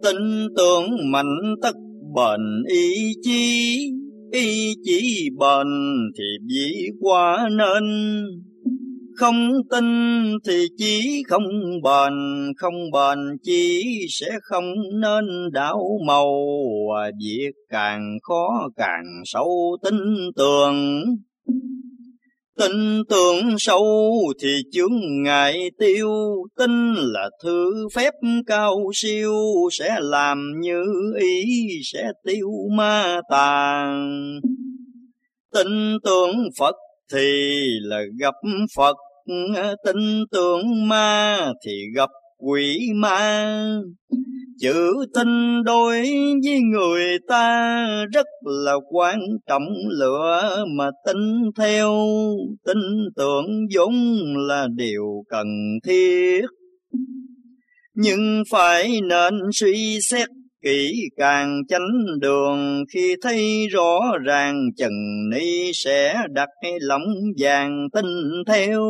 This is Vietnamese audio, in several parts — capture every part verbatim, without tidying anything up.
Tin tưởng mạnh tất bền ý chí, ý chí bền thì vĩ qua nên. Không tin thì chí không bền, không bền chí sẽ không nên đảo màu. Việc càng khó càng sâu tin tưởng, tin tưởng sâu thì chướng ngại tiêu. Tin là thứ phép cao siêu, sẽ làm như ý sẽ tiêu ma tà. Tin tưởng Phật thì là gặp Phật, tin tưởng ma thì gặp quỷ ma. Chữ tin đối với người ta rất là quan trọng, lựa mà tin theo. Tin tưởng vốn là điều cần thiết, nhưng phải nên suy xét kỹ càng chánh đường. Khi thấy rõ ràng chừng ni sẽ đặt lòng vàng tin theo.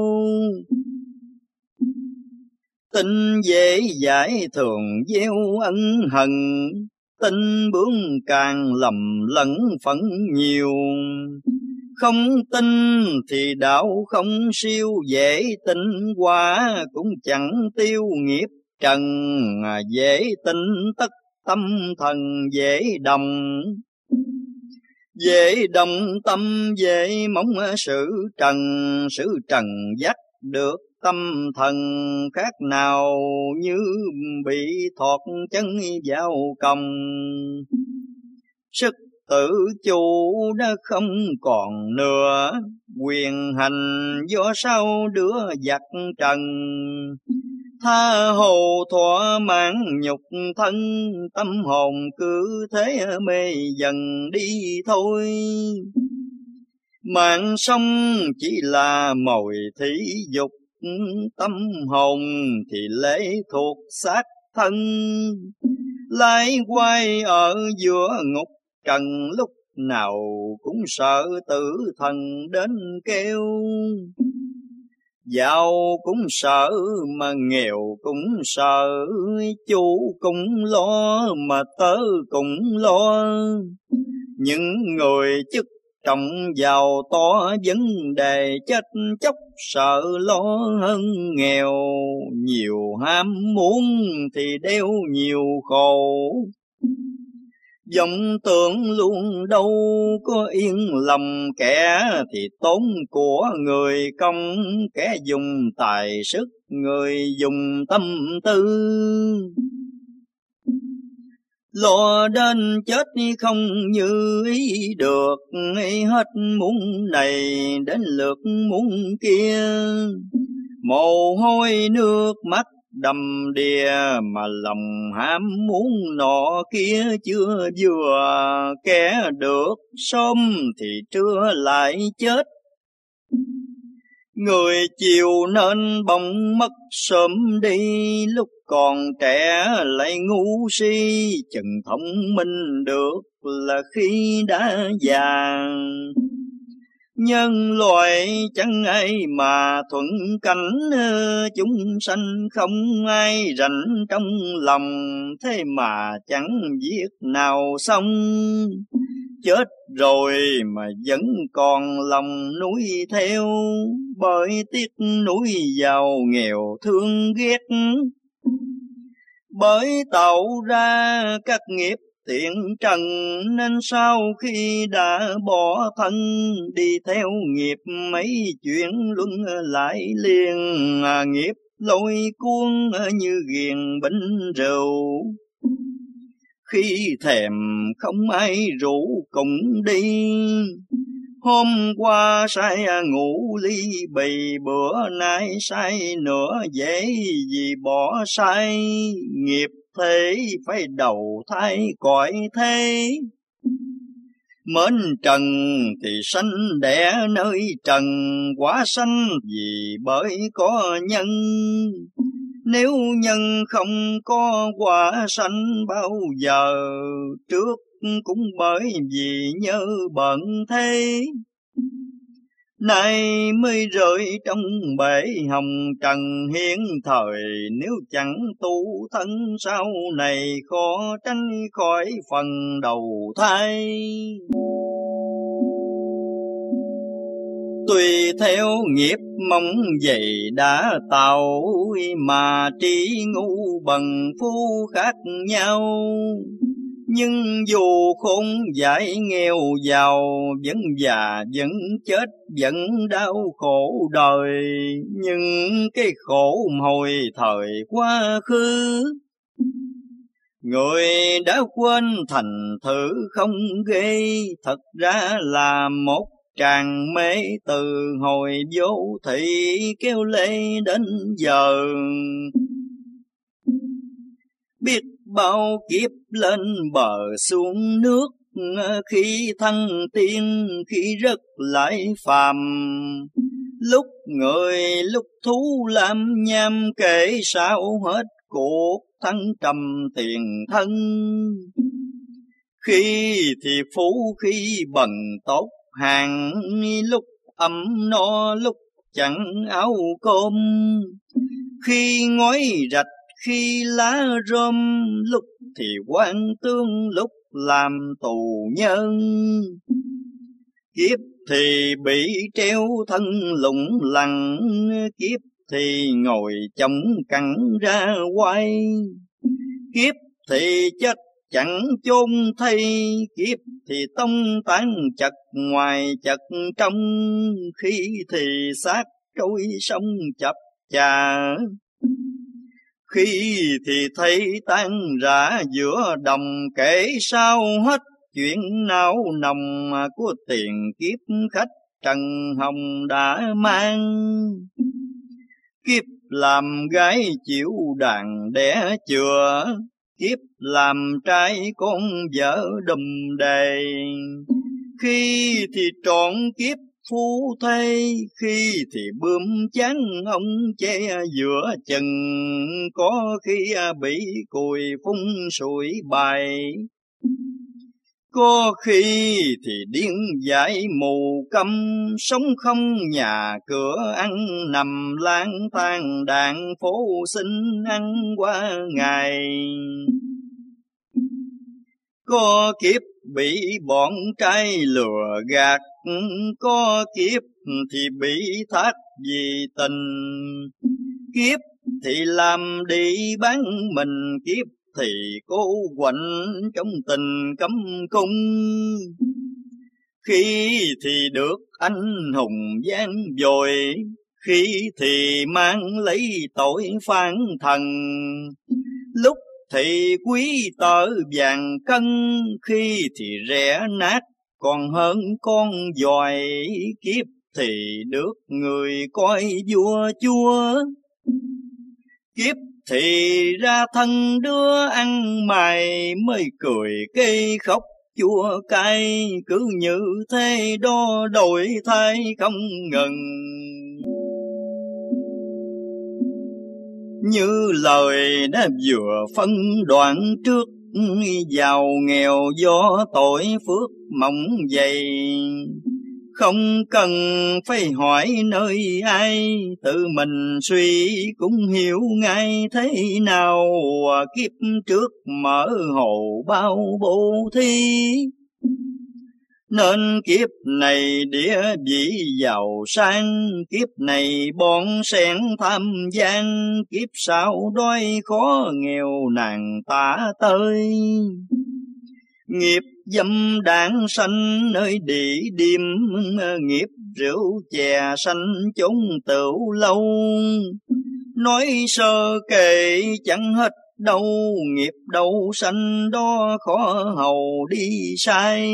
Tin dễ dãi thường gieo ân hận, tin bướng càng lầm lẫn phẫn nhiều. Không tin thì đạo không siêu, dễ tin quá cũng chẳng tiêu nghiệp trần. Dễ tin tất tâm thần dễ đồng, dễ đồng tâm dễ mong sự trần. Sự trần dắt được tâm thần, khác nào như bị thọt chân vào còng. Sức tự chủ đã không còn nữa, quyền hành do sao đứa giặc trần. Tha hồ thỏa mãn nhục thân, tâm hồn cứ thế mê dần đi thôi. Mạng sống chỉ là mồi thí dục, tâm hồn thì lệ thuộc xác thân. Lái quay ở giữa ngục trần, lúc nào cũng sợ tử thần đến kêu. Giàu cũng sợ mà nghèo cũng sợ, chủ cũng lo mà tớ cũng lo. Những người chức trọng giàu to vấn đề chết chóc sợ lo hơn nghèo. Nhiều ham muốn thì đeo nhiều khổ, vọng tưởng luôn đâu có yên lòng. Kẻ thì tốn của người công, kẻ dùng tài sức người dùng tâm tư. Lo đến chết không như ý được, hết muốn này đến lượt muốn kia. Mồ hôi nước mắt đầm đìa, mà lòng ham muốn nọ kia chưa vừa. Kẻ được sớm thì trưa lại chết, người chiều nên bỗng mất sớm đi. Lúc còn trẻ lại ngu si, chừng thông minh được là khi đã già. Nhân loại chẳng ai mà thuận cảnh, chúng sanh không ai rảnh trong lòng. Thế mà chẳng việc nào xong, chết rồi mà vẫn còn lòng nuối theo. Bởi tiếc nuối giàu nghèo thương ghét, bởi tạo ra các nghiệp thiện trần. Nên sau khi đã bỏ thân, đi theo nghiệp mấy chuyện luân lại liền. Nghiệp lôi cuốn như ghiền bánh rượu, khi thèm không ai rủ cùng đi. Hôm qua say ngủ ly bì, bữa nay say nữa dễ gì bỏ say. Nghiệp thế phải đầu thai cõi thế, mến trần thì sanh đẻ nơi trần. Quả sanh vì bởi có nhân, nếu nhân không có quả sanh bao giờ. Trước cũng bởi vì nhớ bận thế, nay mới rơi trong bể hồng trần hiến thời. Nếu chẳng tu thân sau này, khó tránh khỏi phần đầu thai. Tùy theo nghiệp mong vậy đã tạo, mà trí ngu bằng phu khác nhau. Nhưng dù khôn dại nghèo giàu, vẫn già vẫn chết vẫn đau khổ đời. Nhưng cái khổ hồi thời quá khứ, người đã quên thành thử không ghê. Thật ra là một tràng mê từ hồi vô thị kêu lê đến giờ. Biết bao kiếp lên bờ xuống nước, khi thăng tiên khi rớt lại phàm. Lúc người lúc thú làm nham, kể sao hết cuộc thăng trầm tiền thân. Khi thì phú khi bần tốt hàng, lúc ấm no lúc chẳng áo cơm. Khi ngói rạch khi lá rơm, lúc thì quan tương lúc làm tù nhân. Kiếp thì bị treo thân lủng lẳng, kiếp thì ngồi chống cẳng ra quay. Kiếp thì chết chẳng chôn thay, kiếp thì tông tán chật ngoài chật trong. Khi thì xác trôi sông chập chà, khi thì thấy tan rã giữa đồng. Kể sao hết chuyện não nồng, của tiền kiếp khách trần hồng đã mang. Kiếp làm gái chịu đàn đẻ chừa, kiếp làm trai con vợ đùm đề. Khi thì trọn kiếp phú thê, khi thì bươm chán ông che giữa chừng. Có khi bị cùi phun sủi bài, có khi thì điên dại mù câm. Sống không nhà cửa ăn nằm lang thang, đàn phố xin ăn qua ngày. Có kiếp bị bọn trai lừa gạt, có kiếp thì bị thác vì tình. Kiếp thì làm đi bán mình, kiếp thì cô quạnh trong tình cấm cung. Khi thì được anh hùng gian dội, khi thì mang lấy tội phản thần. Lúc thì quý tợ vàng cân, khi thì rẻ nát còn hơn con giòi. Kiếp thì được người coi vua chúa, kiếp thì ra thân đứa ăn mày. Mới cười cây khóc chua cay, cứ như thế đó đổi thay không ngừng. Như lời đã vừa phân đoạn trước, giàu nghèo do tội phước mỏng dày. Không cần phải hỏi nơi ai, tự mình suy cũng hiểu ngay thế nào. Kiếp trước mở hồ bao bố thí, nên kiếp này địa vị giàu sang. Kiếp này bọn sen tham gian, kiếp sau đói khó nghèo nàng tả tơi. Nghiệp dâm đảng sanh nơi địa điểm, nghiệp rượu chè sanh chốn tửu lâu. Nói sơ kể chẳng hết đâu, nghiệp đâu sanh đó khó hầu đi sai.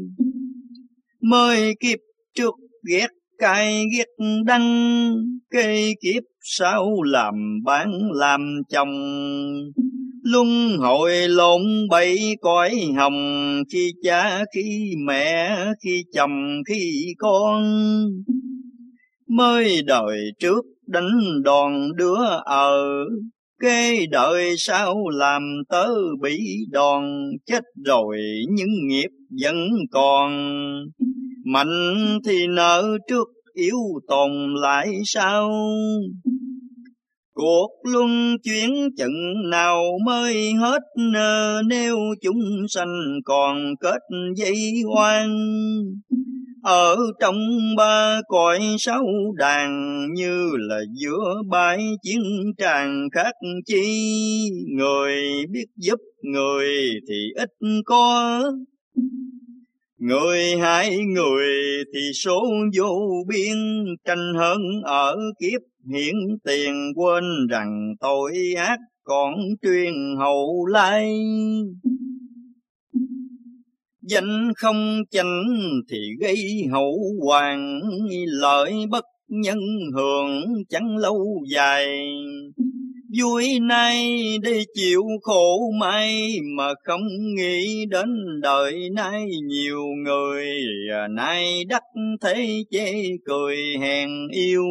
Mới kiếp trước ghét cay ghét đắng, cây kiếp sau làm bán làm chồng. Luân hồi lộn bẫy cõi hồng, khi cha khi mẹ khi chồng khi con. Mới đời trước đánh đòn đứa ở, kế đời sau làm tớ bị đòn. Chết rồi nhưng nghiệp vẫn còn, mạnh thì nợ trước yếu tồn lại sao? Cuộc luân chuyển chừng nào mới hết, nếu chúng sanh còn kết dây oan. Ở trong ba cõi sáu đàn, như là giữa bãi chiến tràng khác chi. Người biết giúp người thì ít có, người hại người thì số vô biên. Tranh hơn ở kiếp hiện tiền, quên rằng tội ác còn truyền hậu lai. Danh không chánh thì gây hậu hoàng, lợi bất nhân hưởng chẳng lâu dài. Vui nay để chịu khổ mai, mà không nghĩ đến đời nay. Nhiều người nay đắc thế chê cười hèn yêu,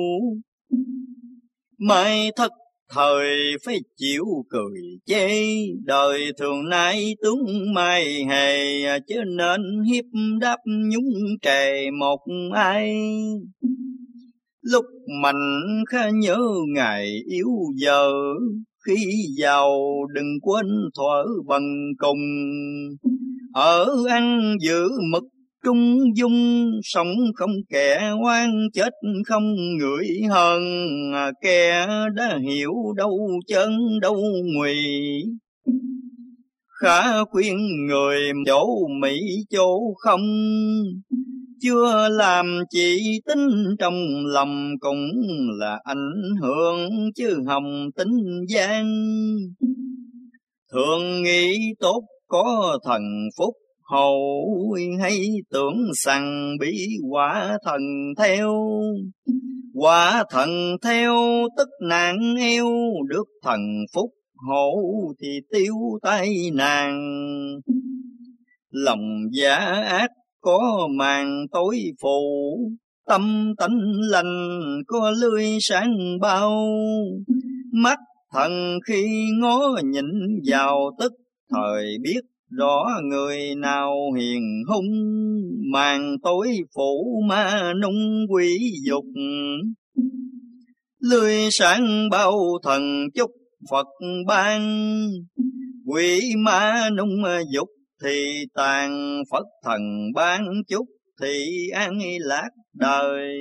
mai thất thời phải chịu cười chê. Đời thường nay tướng mai hề, chớ nên hiếp đáp nhúng trề một ai. Lúc mạnh khá nhớ ngày yếu giờ, khi giàu đừng quên thuở bằng cùng. Ở ăn giữ mực trung dung, sống không kẻ oan, chết không người hơn. Kẻ đã hiểu đâu chân đâu ngụy, khá khuyên người chỗ mỹ chỗ không. Chưa làm chỉ tính trong lòng, cũng là ảnh hưởng chứ hồng tính gian. Thường nghĩ tốt có thần phúc hậu, hay tưởng rằng bị quả thần theo. Quả thần theo tức nạn eo, được thần phúc hộ thì tiêu tai nạn. Lòng giả ác có màn tối phủ, tâm tánh lành có lưới sáng bao. Mắt thần khi ngó nhìn vào, tức thời biết rõ người nào hiền hung. Màn tối phủ ma nung quỷ dục, lưới sáng bao thần chúc Phật ban. Quỷ ma nung dục thì tàn, Phật thần ban chúc thì an lạc đời.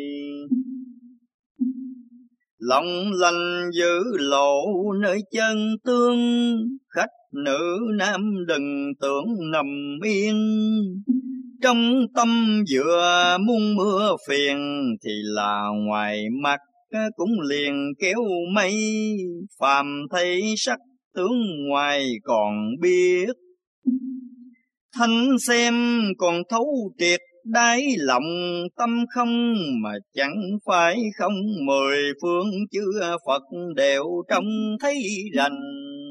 Lòng lành giữ lộ nơi chân tương, khách nữ nam đừng tưởng nằm yên. Trong tâm vừa muốn mưa phiền, thì là ngoài mặt cũng liền kéo mây. Phàm thấy sắc tướng ngoài còn biết, thanh xem còn thấu triệt đáy lòng. Tâm không mà chẳng phải không, mười phương chư Phật đều trông thấy rành.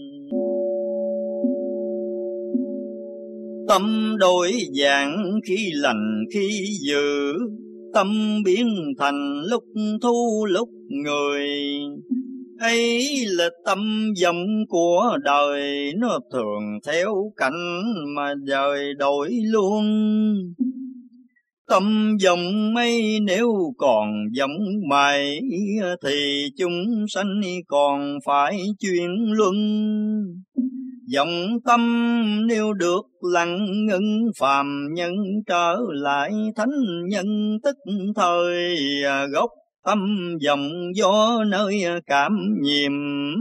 Tâm đổi dạng khi lành khi dữ, tâm biến thành lúc thu lúc người. Ấy là tâm vọng của đời, nó thường theo cảnh mà đời đổi luôn. Tâm vọng ấy nếu còn vọng mãi, thì chúng sanh còn phải chuyên luân. Vọng tâm nếu được lặng ngưng, phàm nhân trở lại thánh nhân tức thời. Gốc tâm vọng do nơi cảm nhiệm,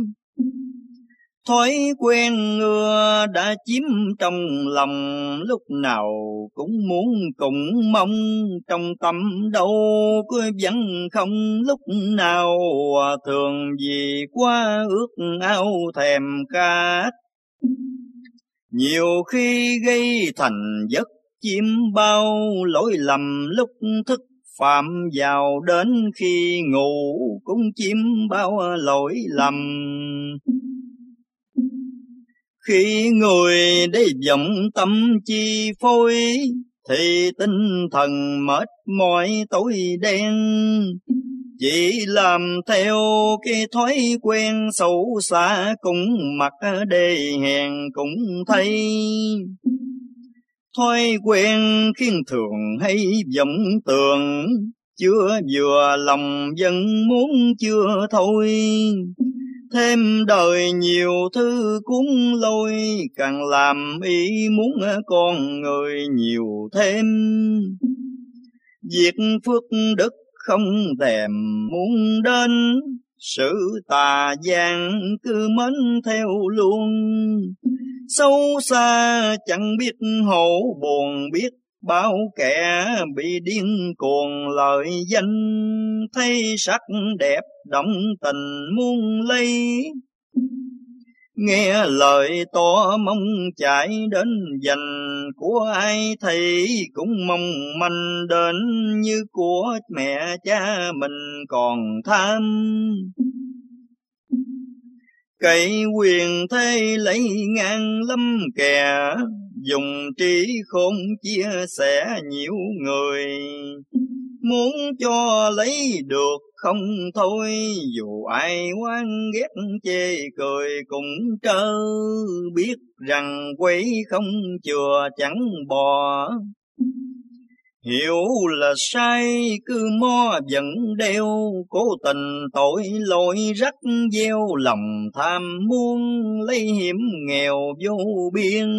thói quen ngừa đã chiếm trong lòng. Lúc nào cũng muốn cũng mong, trong tâm đâu có vẫn không lúc nào. Thường vì quá ước ao thèm khát, nhiều khi gây thành giấc chim bao. Lỗi lầm lúc thức phạm vào, đến khi ngủ cũng chim bao lỗi lầm. Khi người để vọng tâm chi phối, thì tinh thần mệt mỏi tối đen. Chỉ làm theo cái thói quen xấu xa, cũng mặc đê hèn cũng thấy. Thói quen khiến thường hay vọng tưởng, chưa vừa lòng vẫn muốn chưa thôi. Thêm đời nhiều thứ cuốn lôi, càng làm ý muốn con người nhiều thêm. Việc phước đức không thèm muốn đến, sự tà gian cứ mến theo luôn. Sâu xa chẳng biết hổ buồn, biết bao kẻ bị điên cuồng lợi danh. Thấy sắc đẹp động tình muốn lấy, nghe lời to mong chạy đến dành. Của ai thì cũng mong manh đến, như của mẹ cha mình còn tham. Cậy quyền thế lấy ngang lắm kẻ, dùng trí khôn chia sẻ nhiều người. Muốn cho lấy được không thôi, dù ai oán ghét chê cười cũng trơ. Biết rằng quấy không chừa chẳng bò, hiểu là sai cứ mo vẫn đeo. Cố tình tội lỗi rắc gieo, lòng tham muốn lấy hiểm nghèo vô biên.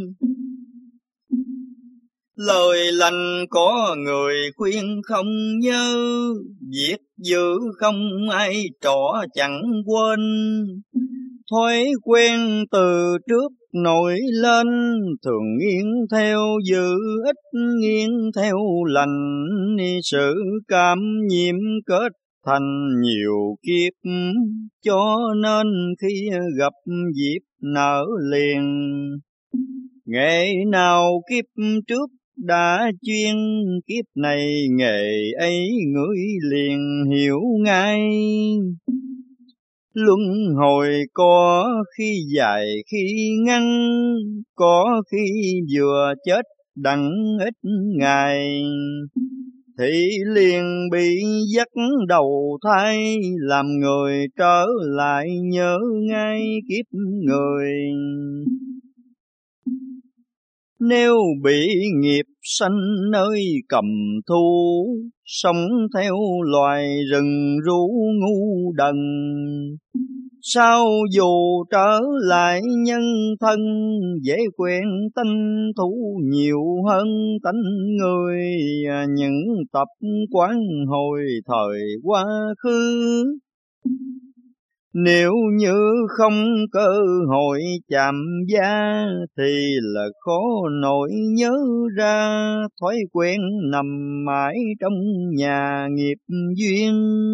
Lời lành có người khuyên không nhớ, việc dữ không ai trỏ chẳng quên. Thói quen từ trước nổi lên, thường nghiêng theo dữ ít nghiêng theo lành. Sự cảm nhiễm kết thành nhiều kiếp, cho nên khi gặp dịp nở liền. Nghệ nào kiếp trước đã chuyên, kiếp này nghề ấy ngửi liền hiểu ngay. Luân hồi có khi dài khi ngắn, có khi vừa chết đặng ít ngày. Thì liền bị dắt đầu thai, làm người trở lại nhớ ngay kiếp người. Nếu bị nghiệp sanh nơi cầm thu, sống theo loài rừng ru ngu đần. Sao dù trở lại nhân thân, dễ quen tánh thú nhiều hơn tánh người. Những tập quán hồi thời quá khứ, nếu như không cơ hội chạm da, thì là khó nổi nhớ ra. Thói quen nằm mãi trong nhà nghiệp duyên.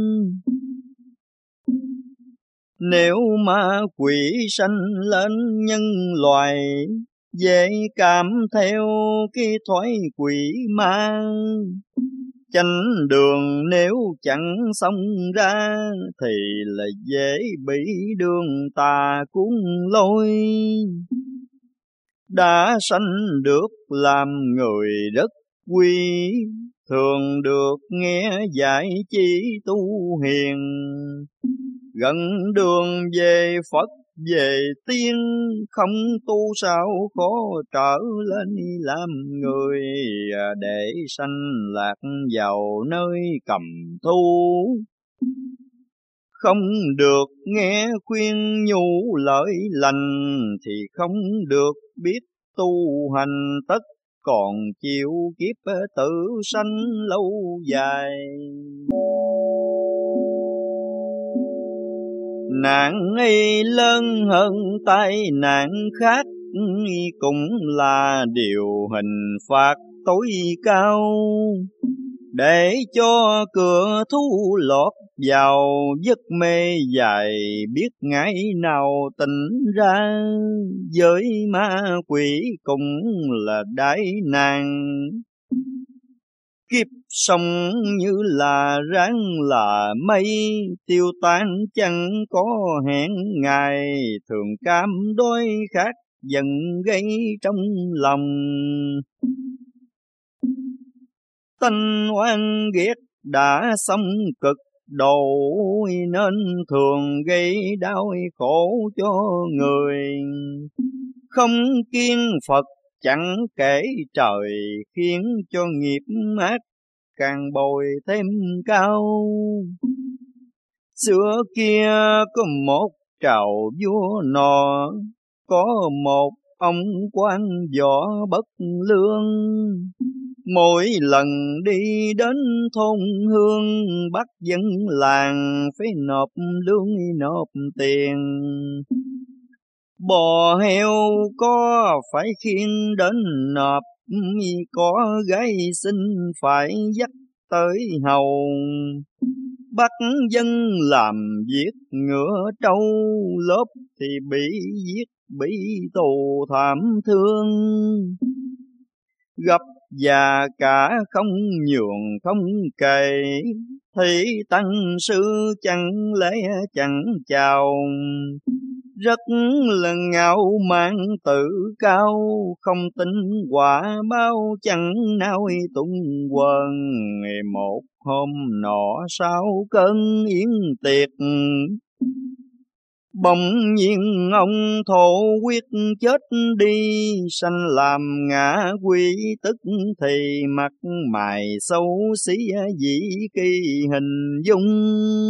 Nếu ma quỷ sanh lên nhân loài, dễ cảm theo cái thói quỷ ma. Chánh đường nếu chẳng xông ra, thì là dễ bị đường tà cuốn lôi. Đã sanh được làm người rất quý, thường được nghe dạy chỉ tu hiền. Gần đường về Phật về tiên, không tu sao khó trở lên làm người. Để sanh lạc vào nơi cầm thu, không được nghe khuyên nhủ lợi lành. Thì không được biết tu hành, tất còn chịu kiếp tử sanh lâu dài. Nạn ấy lớn hơn tai nạn khác, cũng là điều hình phạt tối cao. Để cho cửa thú lọt vào giấc mê dài, biết ngày nào tỉnh ra. Với ma quỷ cũng là đại nạn, kiếp sống như là ráng là mây. Tiêu tan chẳng có hẹn ngày, thường cam đói khát dần gây trong lòng. Tanh oan ghét đã xong cực độ, nên thường gây đau khổ cho người. Không kiêng Phật chẳng kể trời, khiến cho nghiệp ác càng bồi thêm cao. Xưa kia có một trào vua nọ, có một ông quan võ bất lương. Mỗi lần đi đến thôn hương, bắt dân làng phải nộp lương nộp tiền. Bò heo có phải khiêng đến nộp, có gái xinh phải dắt tới hầu. Bắt dân làm việc ngựa trâu, lớp thì bị giết bị tù thảm thương. Gặp già cả không nhường không kể, thì tăng sư chẳng lễ chẳng chào. Rất là ngạo mạn tự cao, không tin quả báo chẳng nào tung quần. Một hôm nọ sau cơn yến tiệc, bỗng nhiên ông thổ quyết chết đi. Sanh làm ngã quỷ tức thì mặt mày xấu xí dĩ kỳ hình dung.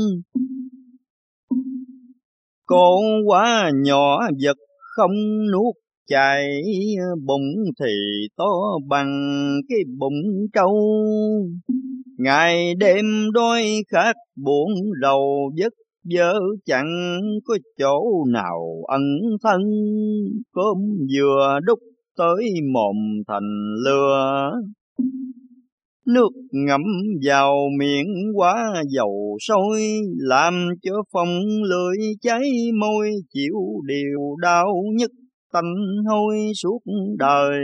Cô quá nhỏ vật không nuốt chảy, bụng thì to bằng cái bụng trâu. Ngày đêm đói khát buồn rầu vất vơ, chẳng có chỗ nào ẩn thân. Cơm vừa đút tới mồm thành lửa, nước ngấm vào miệng quá dầu sôi. Làm cho phong lưỡi cháy môi, chịu điều đau nhức tanh hôi suốt đời.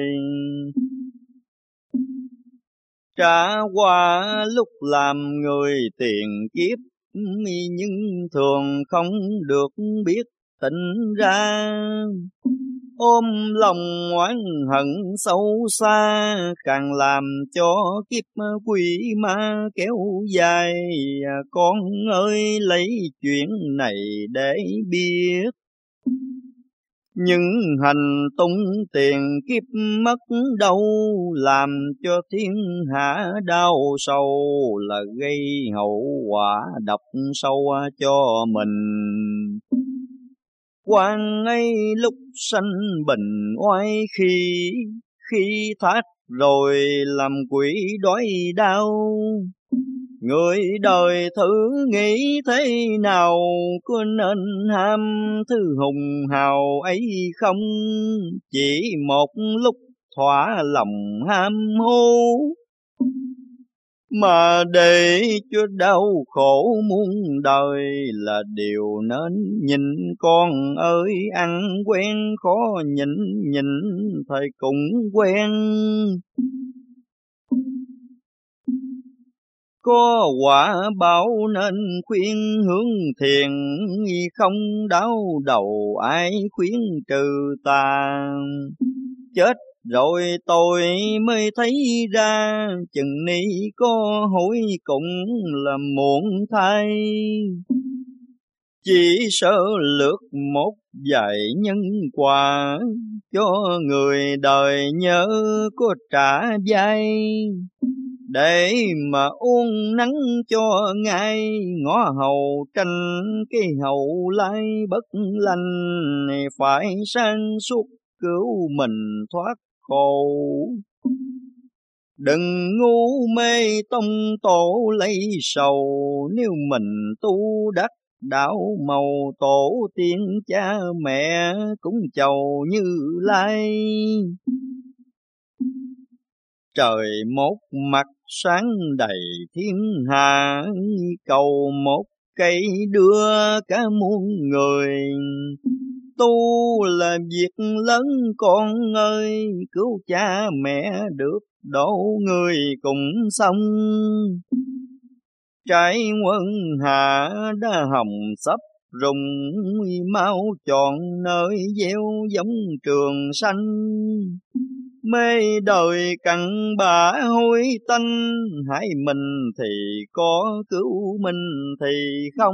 Trả qua lúc làm người tiền kiếp, nhưng thường không được biết tỉnh ra. Ôm lòng oán hận sâu xa, càng làm cho kiếp quỷ ma kéo dài. Con ơi lấy chuyện này để biết, những hành tung tiền kiếp mất đâu. Làm cho thiên hạ đau sầu, là gây hậu quả độc sâu cho mình. Quan ấy lúc sanh bình oai khi, khi thoát rồi làm quỷ đói đau. Người đời thử nghĩ thế nào, có nên ham thứ hùng hào ấy không? Chỉ một lúc thỏa lòng ham hố, mà để cho đau khổ muôn đời là điều nên nhìn. Con ơi ăn quen khó nhịn, nhịn thầy cũng quen. Có quả báo nên khuyên hướng thiền, không đau đầu ai khuyên trừ tà. Chết rồi tôi mới thấy ra, chừng ni có hối cũng là muộn thay. Chỉ sợ lướt một vài nhân quả, cho người đời nhớ có trả vai. Để mà uống nắng cho ngay, ngõ hầu tranh cái hậu lai bất lành. Phải sáng suốt cứu mình thoát khổ, đừng ngu mê tông tổ lấy sầu. Nếu mình tu đắc đạo màu, tổ tiên cha mẹ cũng chầu Như Lai. Trời một mặt sáng đầy thiên hạ, cầu một cây đưa cả muôn người. Tu là việc lớn con ơi, cứu cha mẹ được độ người cùng xong. Trái quân hạ đã hồng sắp rụng, mau chọn nơi gieo giống trường xanh. Mê đời cặn bã hôi tanh, hãy mình thì có cứu mình thì không.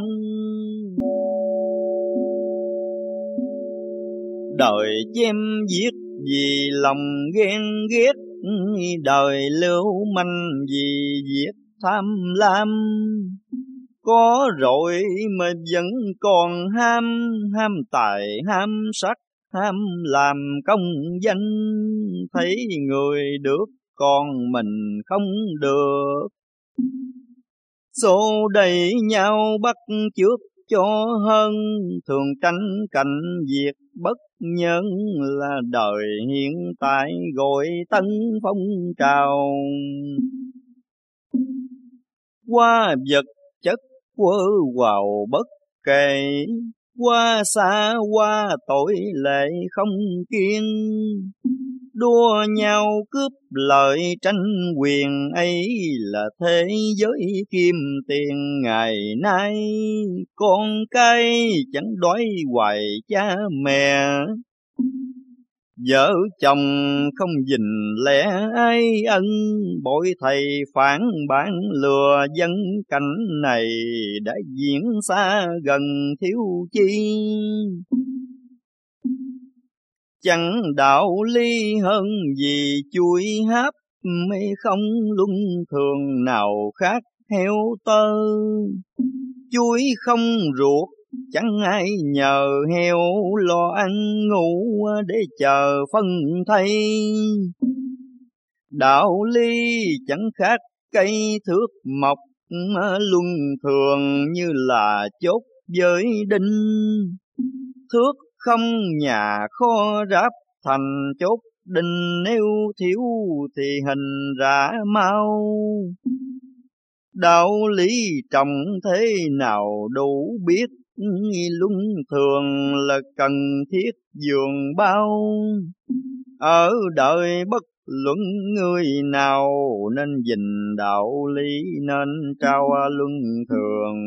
Đời chém giết vì lòng ghen ghét, đời lưu manh vì việc tham lam. Có rồi mà vẫn còn ham, ham tài, ham sắc, ham làm công danh. Thấy người được còn mình không được, xô đẩy nhau bắt chước cho hơn. Thường tranh cạnh việc bất nhân, là đời hiện tại gọi tân phong trào. Qua vật chất quơ vào bất kể, qua xa qua tội lệ không kiên. Đua nhau cướp lợi tranh quyền, ấy là thế giới kim tiền ngày nay. Con cái chẳng đói hoài cha mẹ, vợ chồng không gìn lẽ ai ân. Bội thầy phản bản lừa dân, cảnh này đã diễn xa gần thiếu chi. Chẳng đạo lý hơn gì chuối háp, mê không luân thường nào khác heo tơ. Chuối không ruột chẳng ai nhờ heo, lo ăn ngủ để chờ phân thay. Đạo lý chẳng khác cây thước mọc, luân thường như là chốt với đinh. Thước không nhà kho ráp thành chốt đinh, nếu thiếu thì hình rã mau. Đạo lý trọng thế nào đủ biết, luân thường là cần thiết dường bao. Ở đời bất luận người nào, nên gìn đạo lý nên trao luân thường.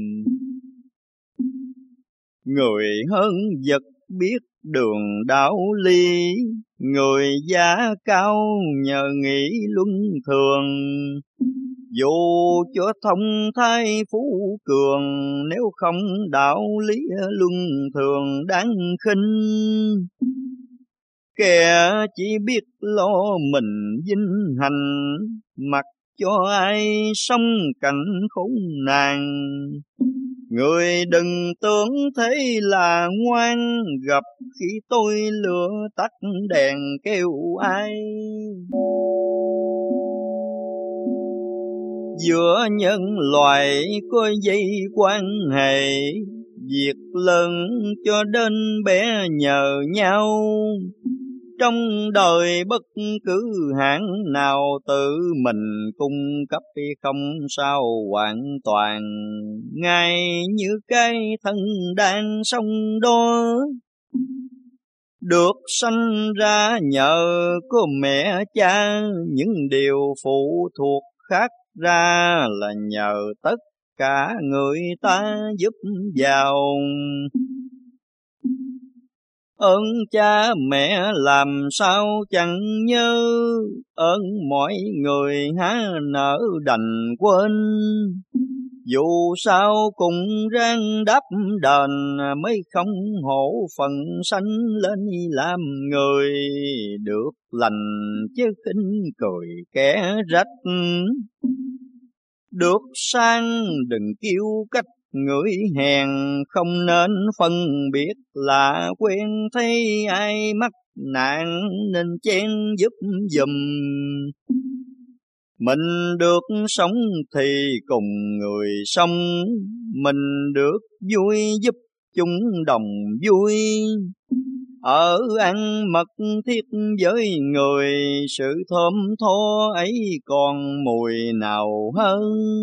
Người hơn vật biết đường đạo lý, người giá cao nhờ nghĩ luân thường. Dù cho thông thái phú cường, nếu không đạo lý luân thường đáng khinh. Kẻ chỉ biết lo mình vinh hành, mặc cho ai sống cảnh khốn nạn. Người đừng tưởng thế là ngoan, gặp khi tôi lửa tắt đèn kêu ai. Giữa nhân loại có dây quan hệ, việc lớn cho đến bé nhờ nhau. Trong đời bất cứ hạng nào, tự mình cung cấp không sao hoàn toàn. Ngay như cái thân đang sống đó, được sanh ra nhờ có mẹ cha. Những điều phụ thuộc khác ra là nhờ tất cả người ta giúp vào. Ơn cha mẹ làm sao chẳng nhớ, ơn mọi người há nỡ đành quên. Dù sao cũng ráng đáp đền, mới không hổ phần sanh lên làm người. Được lành chứ khinh cười kẻ rách, được sang đừng kêu cách người hèn. Không nên phân biệt là quen, thấy ai mắc nạn nên chen giúp giùm. Mình được sống thì cùng người sống, mình được vui giúp chúng đồng vui. Ở ăn mật thiết với người, sự thơm tho ấy còn mùi nào hơn.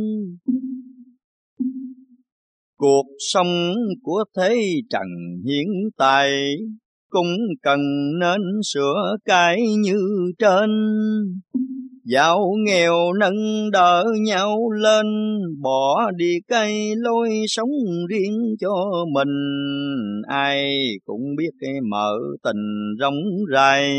Cuộc sống của thế trần hiện tại, cũng cần nên sửa cái như trên. Giàu nghèo nâng đỡ nhau lên, bỏ đi cái lối sống riêng cho mình. Ai cũng biết cái mở tình rộng rãi,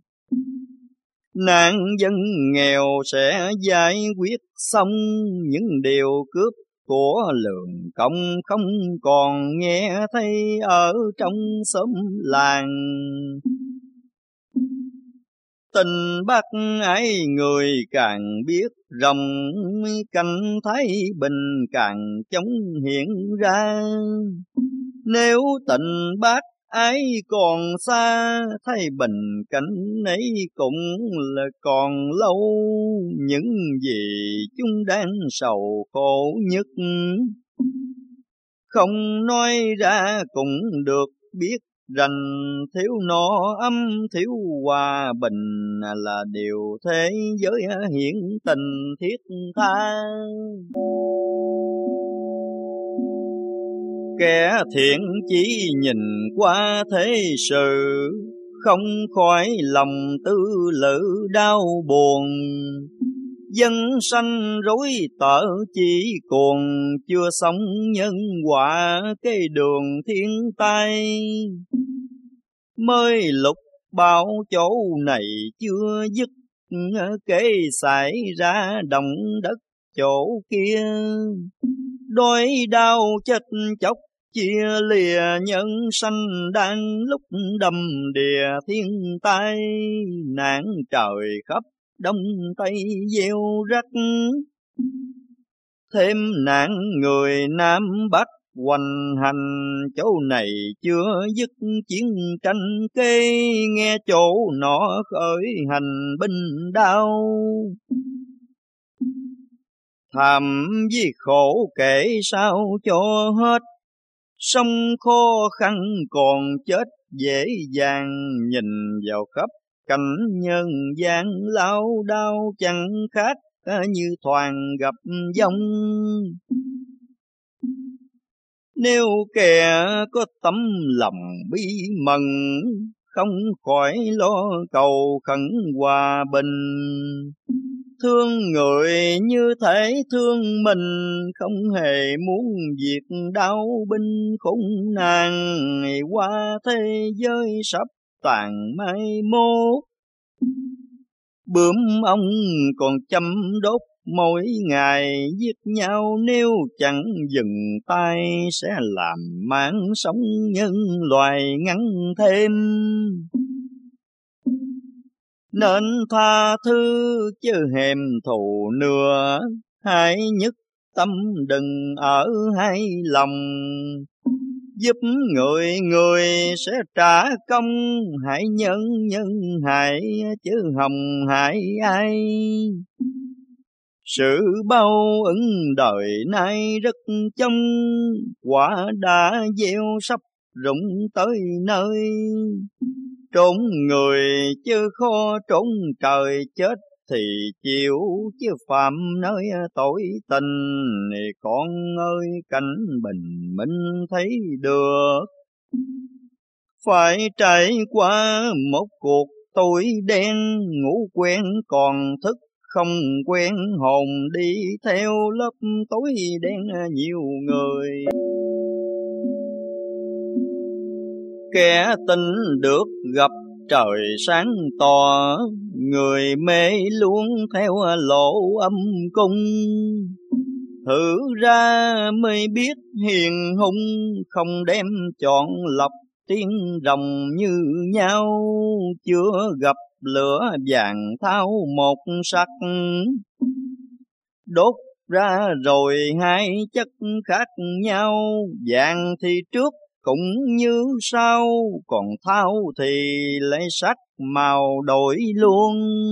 nạn dân nghèo sẽ giải quyết xong. Những điều cướp của lượng công không còn nghe thấy ở trong xóm làng. tình bác ái người càng biết rộng, cảnh thái bình càng chóng hiện ra. Nếu tình bác ái còn xa, thái bình cảnh ấy cũng là còn lâu. Những gì chúng đang sầu khổ nhất, không nói ra cũng được biết rằng thiếu no ấm thiếu hòa bình là điều thế giới hiện tình thiết tha. Kẻ thiện chỉ nhìn qua thế sự, không khỏi lòng tư lự đau buồn. Dân sanh rối tở chỉ cuồng, chưa sống nhân quả cái đường thiên tai. Mới lúc bao chỗ này chưa dứt, kể xảy ra động đất chỗ kia. Đói đau chết chóc chia lìa, nhân sanh đang lúc đầm đìa thiên tai. Nạn trời khắp đông tây gieo rắc, thêm nạn người nam bắc hoành hành. Chỗ này chưa dứt chiến tranh kê, nghe chỗ nọ khởi hành binh đao. Thảm với khổ kể sao cho hết, sống khó khăn còn chết dễ dàng. Nhìn vào khắp cảnh nhân gian lao đao, chẳng khác như thoàn gặp giông. Nếu kẻ có tấm lòng bi mẫn, không khỏi lo cầu khẩn hòa bình. Thương người như thể thương mình, không hề muốn việc đau binh khốn nạn. Qua thế giới sắp tàn mai mốt, bướm ông còn chăm đốt mỗi ngày giết nhau. Nếu chẳng dừng tay sẽ làm mạng sống nhân loài ngắn thêm. Nên tha thứ chứ hèm thù nữa, hãy nhất tâm đừng ở hai lòng. Giúp người người sẽ trả công, hãy nhân nhân hại chứ hồng hại ai. Sự bao ứng đời nay rất trông, quả đã gieo sắp rụng tới nơi. Trốn người chứ khó trốn trời, chết thì chịu chứ phạm nơi tội tình. Con ơi cảnh bình minh thấy được, phải trải qua một cuộc tối đen. Ngủ quen còn thức không quen, hồn đi theo lớp tối đen nhiều người. Kẻ tin được gặp trời sáng tỏ, người mê luôn theo lộ âm cung. Thử ra mới biết hiền hung, không đem chọn lọc tiếng rồng như nhau. Chưa gặp lửa vàng thao một sắc, đốt ra rồi hai chất khác nhau. Vàng thì trước cũng như sau, còn thao thì lấy sắc màu đổi luôn.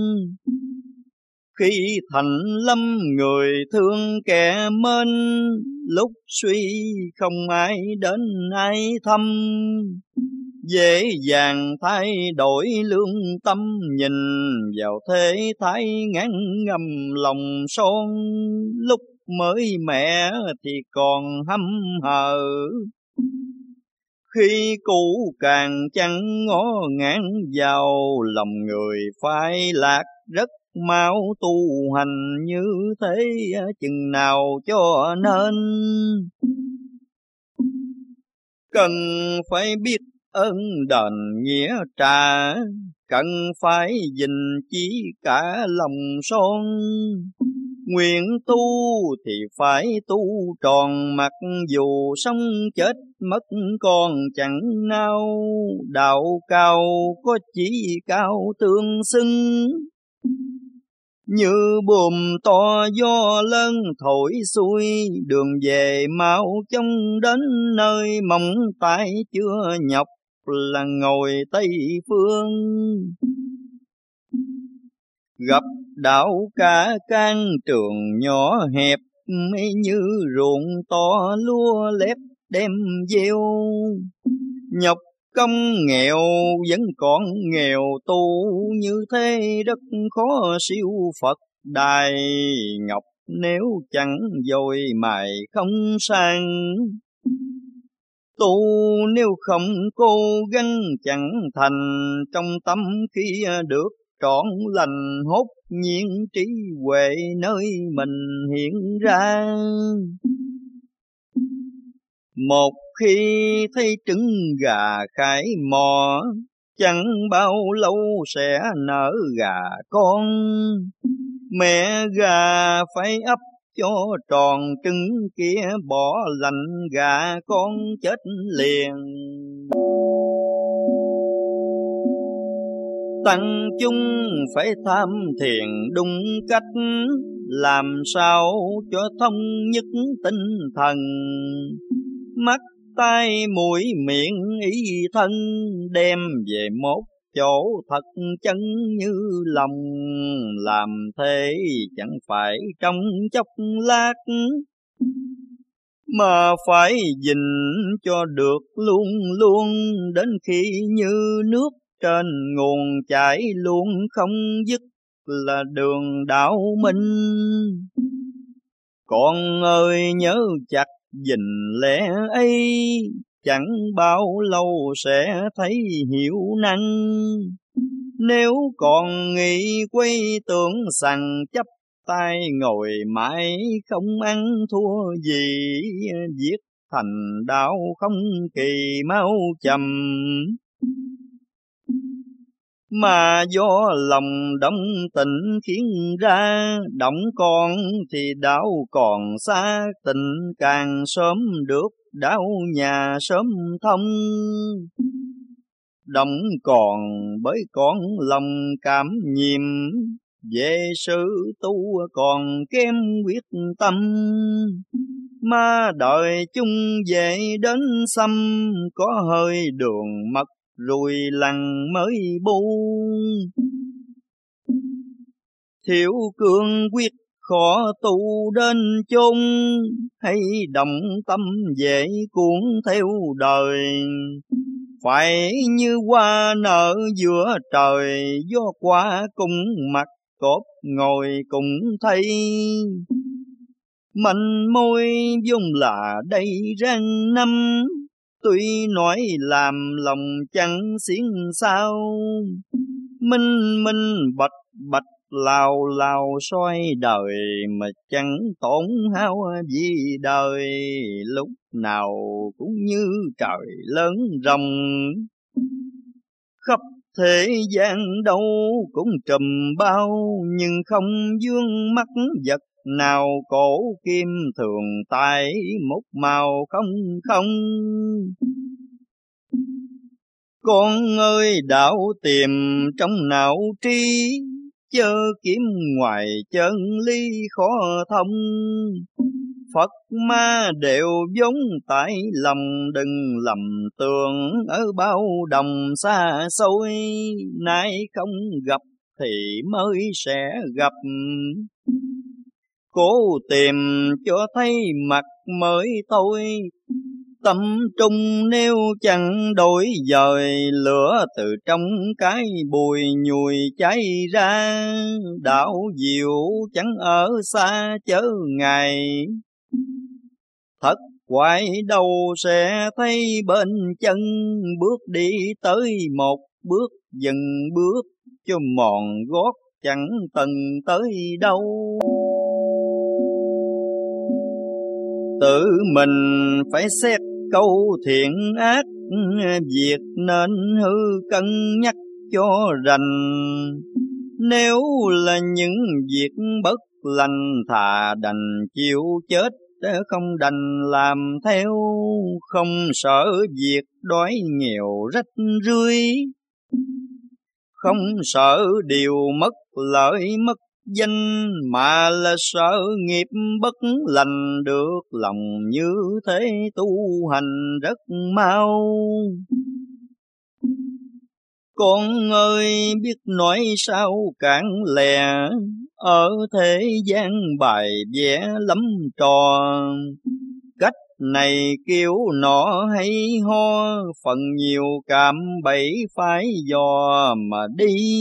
Khi thành lâm người thương kẻ mến, lúc suy không ai đến ai thăm. Dễ dàng thay đổi lương tâm, nhìn vào thế thái ngán ngầm lòng son. Lúc mới mẹ thì còn hăm hờ, khi cũ càng chẳng ngó ngán vào. Lòng người phai lạc rất mau, tu hành như thế chừng nào cho nên. Cần phải biết ơn đền nghĩa trả, cần phải gìn chỉ cả lòng son. Nguyện tu thì phải tu tròn, mặc dù sống chết mất còn chẳng nao. Đạo cao có chỉ cao tương xưng, như buồm to gió lớn thổi xuôi. Đường về mau chóng đến nơi, mong tay chưa nhọc là ngồi Tây Phương. Gặp đảo cả can trường nhỏ hẹp, như ruộng to lúa lép đem gieo. Nhọc công nghèo vẫn còn nghèo tu, như thế rất khó siêu Phật đài ngọc. Nếu chẳng dồi mài không sang, tu nếu không cố gắng chẳng thành. Trong tâm khi được trọn lành, hốt nhiên trí huệ nơi mình hiện ra. Một khi thấy trứng gà khai mò, chẳng bao lâu sẽ nở gà con. Mẹ gà phải ấp cho tròn trứng kia, bỏ lạnh gà con chết liền. Tăng chúng phải tham thiền đúng cách, làm sao cho thông nhất tinh thần. Mắt tai mũi miệng ý thân, đem về một chỗ thật chân như lòng. Làm thế chẳng phải trong chốc lát, mà phải gìn cho được luôn luôn. Đến khi như nước trên nguồn chảy luôn không dứt, là đường đạo minh. Con ơi nhớ chặt gìn lẽ ấy, chẳng bao lâu sẽ thấy hiểu năng. Nếu còn nghĩ quay tưởng sằng chấp tay, ngồi mãi không ăn thua gì. Giết thành đạo không kỳ mau chậm, mà do lòng động tình khiến ra. Động còn thì đạo còn xa, tình càng sớm được đạo nhà sớm thông. Động còn bởi con lòng cảm nhiệm, về sự tu còn kém quyết tâm. Mà đợi chung về đến xăm, có hơi đường mật rồi lằn mới bu. Thiếu cương quyết khó tu đến chốn, hay đồng tâm dễ cuốn theo đời. Phải như hoa nở giữa trời, gió qua cùng mặt cốt ngồi cùng thấy. Mạnh môi vốn là đây răng năm, tuy nói làm lòng chẳng xiên sao. Minh minh bạch bạch lao lao soi đời, mà chẳng tổn hao gì đời. Lúc nào cũng như trời lớn rồng, khắp thế gian đâu cũng trùm bao. Nhưng không vương mắt vật nào, cổ kim thường tại một màu không không. Con ơi đạo tìm trong não trí, chớ kiếm ngoài chân lý khó thông. Phật ma đều vốn tại lòng, đừng lầm tưởng ở bao đồng xa xôi. Nay không gặp thì mới sẽ gặp, cố tìm cho thấy mặt mới thôi. Tâm trung nếu chẳng đổi dời, lửa từ trong cái bùi nhùi cháy ra. Đạo diệu chẳng ở xa chớ ngài, thất quay đầu sẽ thấy bên chân. Bước đi tới một bước dừng bước, cho mòn gót chẳng từng tới đâu. Tự mình phải xét câu thiện ác, việc nên hư cân nhắc cho rành. Nếu là những việc bất lành, thà đành chịu chết không đành làm theo, không sợ việc đói nghèo rách rưới, không sợ điều mất lợi mất danh, mà là sợ nghiệp bất lành, được lòng như thế tu hành rất mau. Con ơi biết nói sao cạn lè, ở thế gian bài vẽ lắm trò, cách này kêu nọ hay ho, phần nhiều cảm bẫy phải dò mà đi.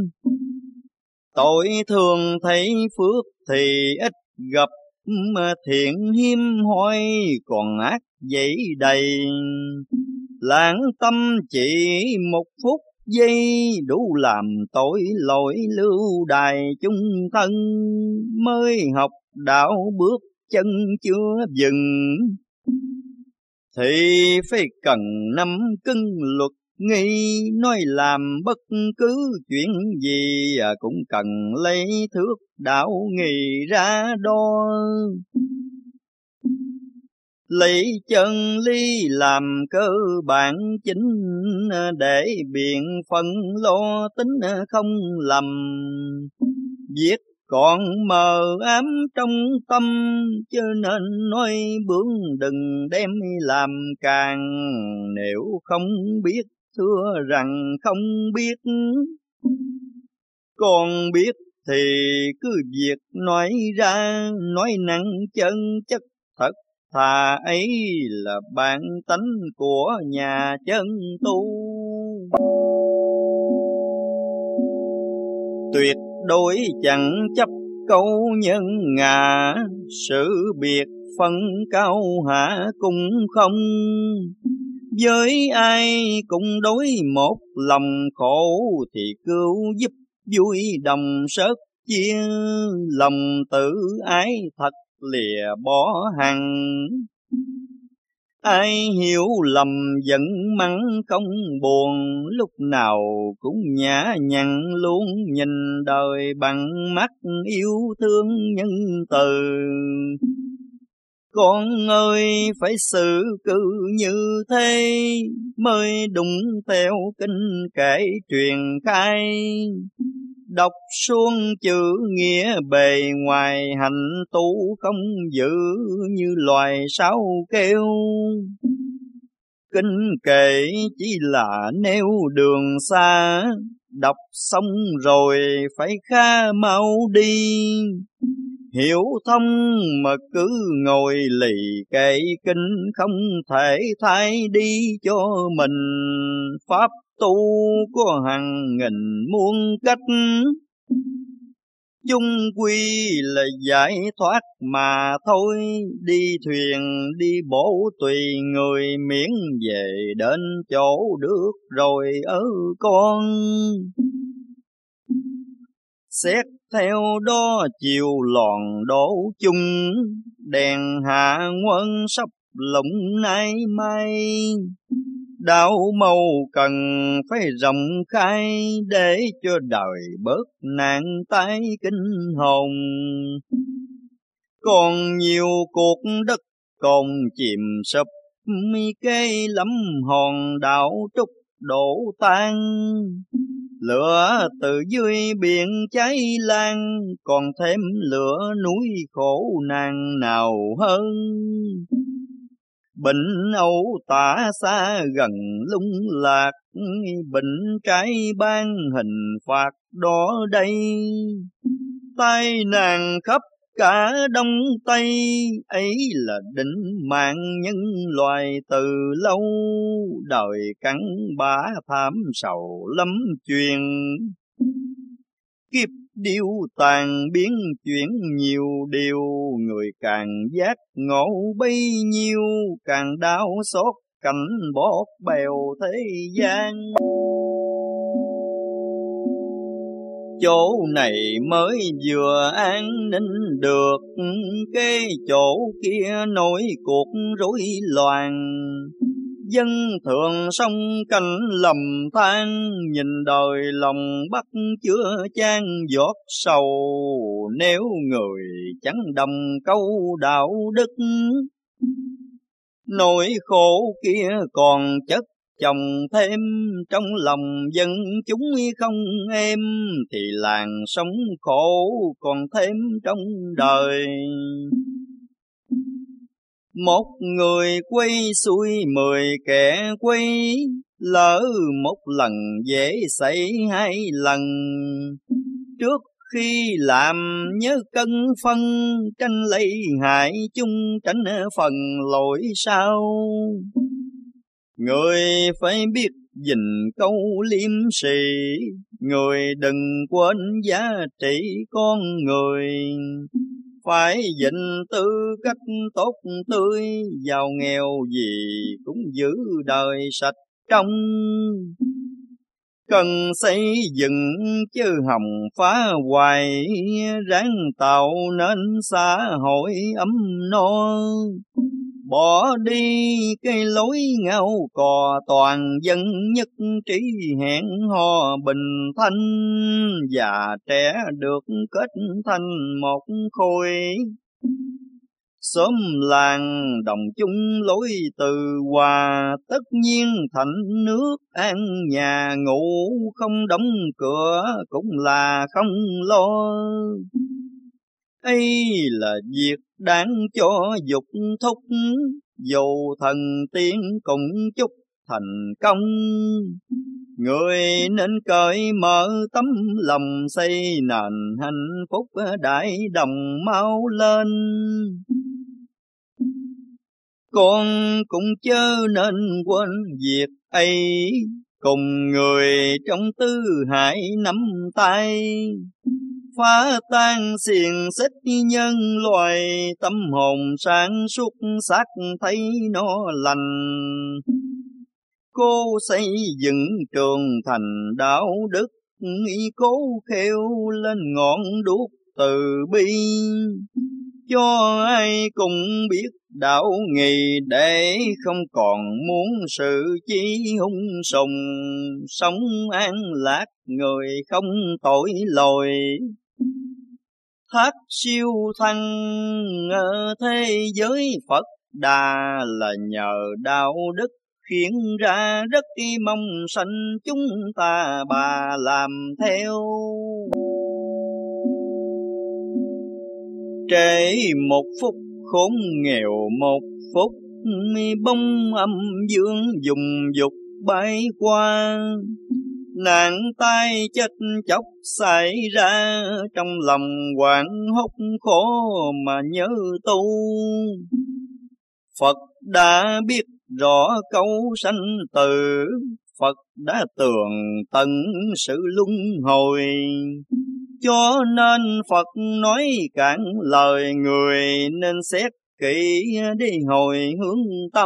Tội thường thấy phước thì ít gặp, mà thiện hiếm hoi còn ác dẫy đầy. Lãng tâm chỉ một phút giây, đủ làm tội lỗi lưu đày chung thân, mới học đạo bước chân chưa dừng, thì phải cần nắm cưng luật nghi. Nói làm bất cứ chuyện gì cũng cần lấy thước đạo nghi ra đo, lấy chân lý làm cơ bản chính, để biện phân lo tính không lầm. Việc còn mờ ám trong tâm, cho nên nói bướng đừng đem làm càng. Nếu không biết thưa rằng không biết, còn biết thì cứ việc nói ra, nói nặng chân chất thật. Thà ấy là bản tánh của nhà chân tu, tuyệt đối chẳng chấp câu nhân ngã. Sự biệt phân cao hạ cũng không, với ai cũng đối một lòng khổ, thì cứu giúp vui đồng sớt chia. Lòng tự ái thật lìa bỏ hằng, ai hiểu lầm giận mắng không buồn. Lúc nào cũng nhã nhặn luôn nhìn đời bằng mắt yêu thương nhân từ. Con ơi phải xử cư như thế, mới đúng theo kinh kệ truyền khai. Đọc xuống chữ nghĩa bề ngoài, hành tu không giữ như loài sáo kêu. Kinh kệ chỉ là nêu đường xa, đọc xong rồi phải khá mau đi. Hiểu thông mà cứ ngồi lì kệ kinh, không thể thay đi cho mình. Pháp tu có hàng nghìn muôn cách, chung quy là giải thoát mà thôi. Đi thuyền đi bộ tùy người, miễn về đến chỗ được rồi ở con. Xét theo đó chiều lòn đổ chung, đèn hạ nguồn sắp lụng nay mai. Đạo màu cần phải rộng khai, để cho đời bớt nạn tái kinh hồn. Còn nhiều cuộc đất còn chìm sập, mi kê lắm hòn đảo trúc đổ tan. Lửa từ dưới biển cháy lan, còn thêm lửa núi khổ nạn nào hơn. Bệnh âu tả xa gần lung lạc, bệnh trái ban hình phạt đó đây. Tai nạn khắp cả Đông Tây, ấy là định mạng nhân loài từ lâu. Đời cắn bã thảm sầu lắm chuyện, kiếp điêu tàn biến chuyển nhiều điều. Người càng giác ngộ bấy nhiêu, càng đau xót cảnh bót bèo thế gian. Chỗ này mới vừa an ninh được, cái chỗ kia nổi cuộc rối loạn. Dân thường sông canh lầm than, nhìn đời lòng bắt chưa chan giọt sầu. Nếu người chẳng đồng câu đạo đức, nỗi khổ kia còn chất chồng thêm trong lòng dân chúng không êm, thì làng sống khổ còn thêm trong đời. Một người quay xuôi mười kẻ quay, lỡ một lần dễ xảy hai lần. Trước khi làm nhớ cân phân, tranh lấy hại chung tránh phần lỗi sao. Người phải biết gìn câu liêm sỉ, người đừng quên giá trị con người. Phải gìn tư cách tốt tươi, giàu nghèo gì cũng giữ đời sạch trong. Cần xây dựng chứ hòng phá hoại, ráng tạo nên xã hội ấm no. Bỏ đi cái lối ngao cò toàn dân nhất trí, hẹn hò bình thanh, già trẻ được kết thành một khối. Xóm làng đồng chung lối từ hòa, tất nhiên thành nước an nhà ngủ. Không đóng cửa cũng là không lo, ấy là việc đáng cho dục thúc. Dù thần tiên cũng chúc thành công, người nên cởi mở tấm lòng, xây nền hạnh phúc đại đồng mau lên. Con cũng chớ nên quên việc ấy, cùng người trong tứ hải nắm tay. Phá tan xiềng xích nhân loài, tâm hồn sáng suốt xác thấy nó lành. Cố xây dựng trường thành đạo đức, cố khêu lên ngọn đuốc từ bi. Cho ai cùng biết đạo nghị, để không còn muốn sự chi hung sùng. Sống an lạc người không tội lỗi, thác siêu thăng ở thế giới Phật Đà. Là nhờ đạo đức khiến ra rất mong sanh, chúng ta bà làm theo. Trễ một phút khốn nghèo một phút, bông âm dương dùng dục bay qua. Nạn tai chết chóc xảy ra, trong lòng hoảng hốt khổ mà nhớ tu. Phật đã biết rõ câu sanh tử, Phật đã tường tận sự luân hồi. Cho nên Phật nói cạn lời người, nên xét kỹ đi hồi hướng tâm.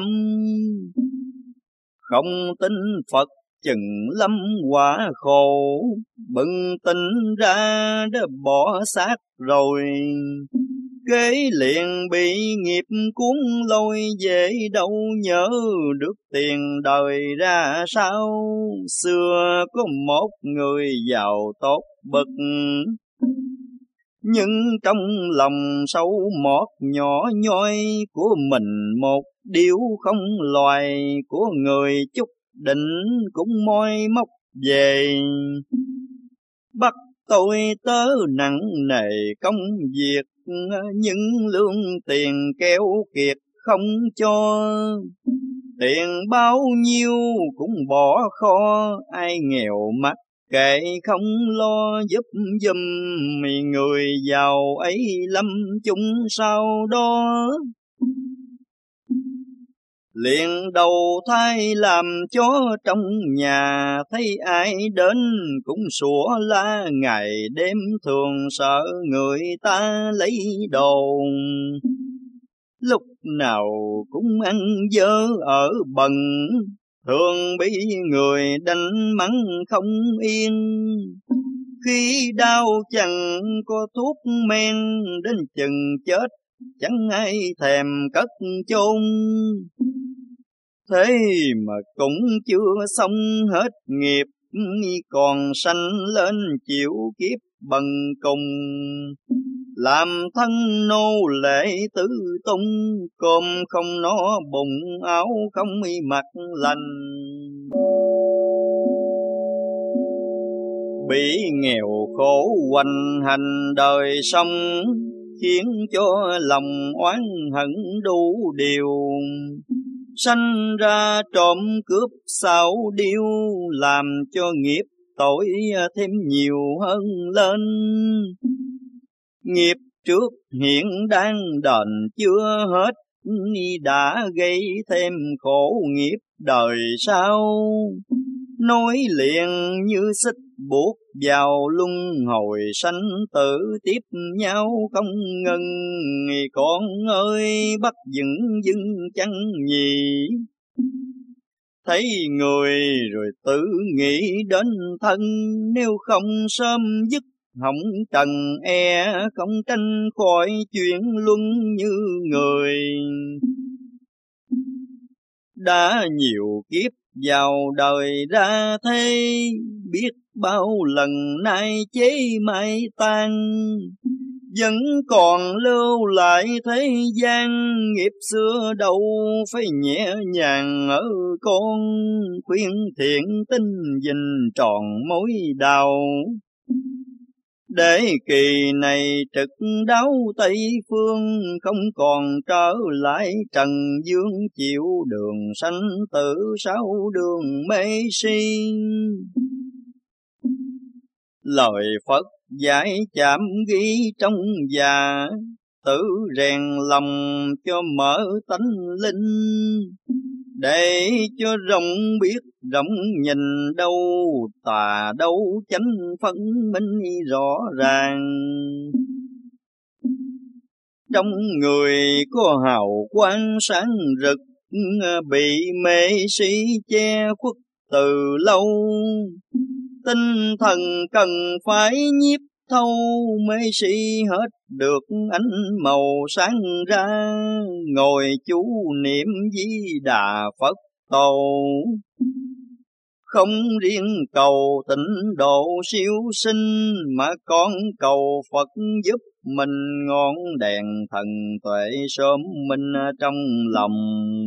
Không tin Phật chừng lâm quả khổ, bừng tỉnh ra đã bỏ xác rồi. Kế liền bị nghiệp cuốn lôi, dễ đâu nhớ được tiền đời ra sao. Xưa có một người giàu tốt bậc, nhưng trong lòng sâu mót nhỏ nhoi của mình một điều không loài. Của người chút định cũng moi móc về, bắt tôi tớ nặng nề công việc. Nhưng lương tiền kéo kiệt không cho, tiền bao nhiêu cũng bỏ kho. Ai nghèo mắc kệ không lo giúp giùm, người giàu ấy lâm chung sau đó. Liền đầu thai làm chó trong nhà, thấy ai đến cũng sủa la ngày đêm. Thường sợ người ta lấy đồ, lúc nào cũng ăn dơ ở bần. Thường bị người đánh mắng không yên, khi đau chẳng có thuốc men. Đến chừng chết chẳng ai thèm cất chôn, Thế mà cũng chưa xong hết nghiệp, còn sanh lên chịu kiếp bần cùng. Làm thân nô lệ tứ tung, cơm không no bụng, áo không mặc lành. Bị nghèo khổ hoành hành đời sống, khiến cho lòng oán hận đủ điều. Sanh ra trộm cướp xảo điêu, làm cho nghiệp tội thêm nhiều hơn lên. Nghiệp trước hiện đang đền chưa hết, đã gây thêm khổ nghiệp đời sau. Nối liền như xích buộc vào luân hồi sanh tử, tiếp nhau không ngừng. Con ơi bắt vững vững chăng nhỉ? Thấy người rồi tự nghĩ đến thân, nếu không sớm dứt hỏng trần e, không tranh khỏi chuyện luân như người. Đã nhiều kiếp vào đời ra thế, biết bao lần nay chế mai tan. Vẫn còn lưu lại thế gian, nghiệp xưa đâu phải nhẹ nhàng ở con. Khuyên thiện tinh dình tròn mối đau, để kỳ này trực đáo Tây Phương. Không còn trở lại trần dương, chịu đường sanh tử sáu đường mê si. Lời Phật dạy chạm ghi trong già, tự rèn lòng cho mở tánh linh. Để cho rộng biết rộng nhìn, đâu tà đâu chánh phân minh rõ ràng. Trong người có hào quang sáng rực, bị mê si che khuất từ lâu. Tinh thần cần phải nhiếp thâu, mê si hết được ánh màu sáng ra. Ngồi chú niệm Di Đà Phật Tổ, không riêng cầu tịnh độ siêu sinh, mà còn cầu Phật giúp mình ngọn đèn thần tuệ sớm minh trong lòng.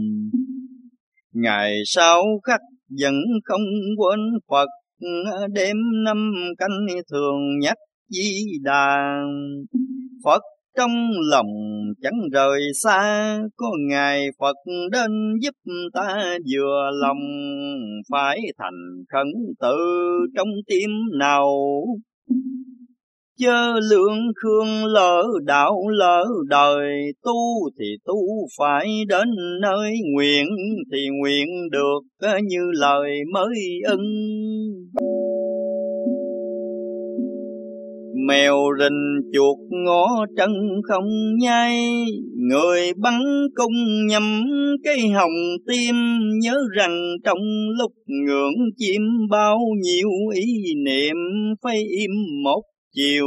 Ngày sau khắc vẫn không quên Phật, đêm năm canh thường nhắc Di Đà. Phật trong lòng chẳng rời xa, có ngày Phật đến giúp ta vừa lòng. Phải thành khẩn tự trong tim nào, chớ lượng khương lỡ đạo lỡ đời. Tu thì tu phải đến nơi, nguyện thì nguyện được như lời mới ưng. Mèo rình chuột ngó chân không nhai, người bắn cung nhắm cái hồng tim. Nhớ rằng trong lúc ngưỡng chim, bao nhiêu ý niệm phải im một chiều.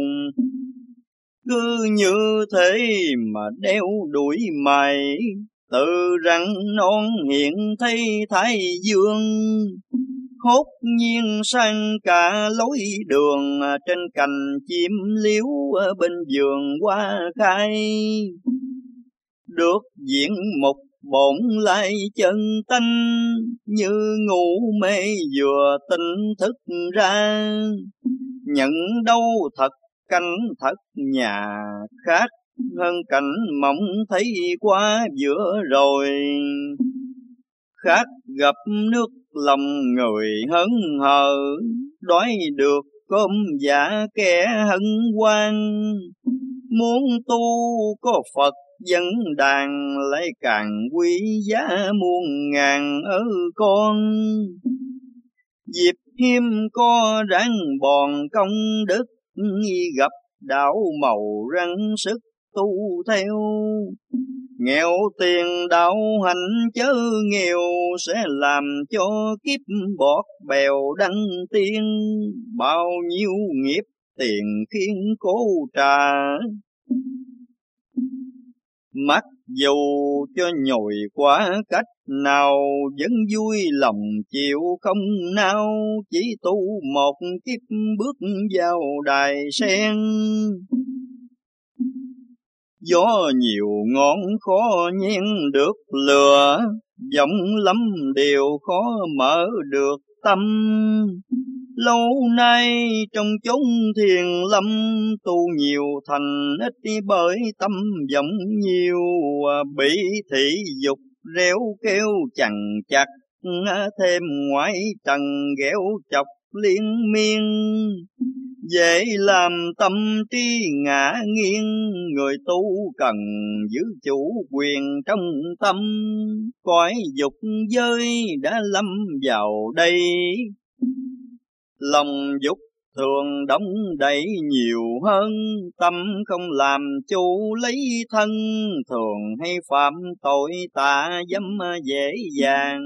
Cứ như thế mà đeo đuổi mày, tự rằng non hiện thấy thái dương. Hốt nhiên sang cả lối đường, trên cành chim liếu ở bên vườn hoa khai. Được diễn một bổn lai chân tanh, như ngủ mê vừa tỉnh thức ra. Nhận đâu thật cánh thật nhà khác, hơn cảnh mộng thấy qua giữa rồi. Khác gặp nước lòng người hớn hở, đói được cơm dạ kẻ hân hoan. Muốn tu có Phật dẫn đàn, lấy càng quý giá muôn ngàn ở con. Dịp hiếm có ráng bòn công đức, gặp đạo màu răng sức tu theo. Nghèo tiền đạo hành chớ nghèo, sẽ làm cho kiếp bọt bèo đăng tiên. Bao nhiêu nghiệp tiền khiến cố trả, mắt Dù cho nhồi quá cách nào, vẫn vui lòng chịu không nao, chỉ tu một kiếp bước vào đài sen. Gió nhiều ngón khó nhen được lừa, giọng lắm điều khó mở được tâm. Lâu nay trong chốn thiền lâm, tu nhiều thành ít bởi tâm vọng nhiều. Bị thị dục réo kêu chằng chặt, thêm ngoại trần ghéo chọc liên miên. Dễ làm tâm trí ngã nghiêng, người tu cần giữ chủ quyền trong tâm. Cõi dục giới đã lâm vào đây, lòng dục thường đóng đầy nhiều hơn. Tâm không làm chủ lấy thân, thường hay phạm tội tà dâm dễ dàng.